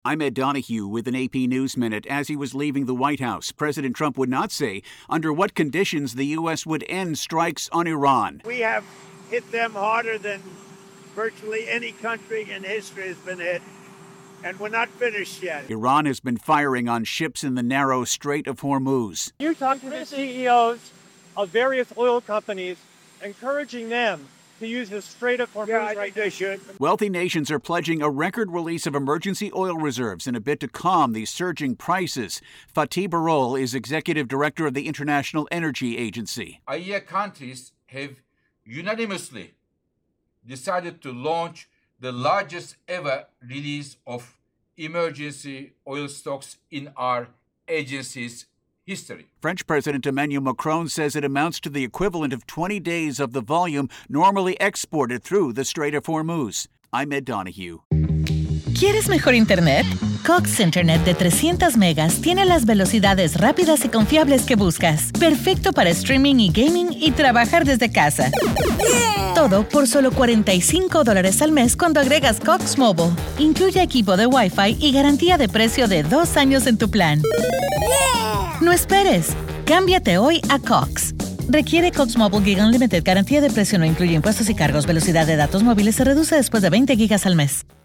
I'm Ed Donahue with an AP News Minute. As he was leaving the White House, President Trump would not say under what conditions the U.S. would end strikes on Iran. We have hit them harder than virtually any country in history has been hit, and we're not finished yet. Iran has been firing on ships in the narrow Strait of Hormuz. You talk to the CEOs of various oil companies, encouraging them to use the Strait of Hormuz right now. They should. Wealthy nations are pledging a record release of emergency oil reserves in a bid to calm these surging prices. Fatih Birol is executive director of the International Energy Agency. IEA countries have unanimously decided to launch the largest ever release of emergency oil stocks in our agency's history. French President Emmanuel Macron says it amounts to the equivalent of 20 days of the volume normally exported through the Strait of Hormuz. I'm Ed Donahue. ¿Quieres mejor internet? Cox Internet de 300 megas tiene las velocidades rápidas y confiables que buscas. Perfecto para streaming y gaming y trabajar desde casa. Todo por solo $45 al mes cuando agregas Cox Mobile. Incluye equipo de Wi-Fi y garantía de precio de 2 años en tu plan. No esperes. Cámbiate hoy a Cox. Requiere Cox Mobile Gig Unlimited. Garantía de precio no incluye impuestos y cargos. Velocidad de datos móviles se reduce después de 20 gigas al mes.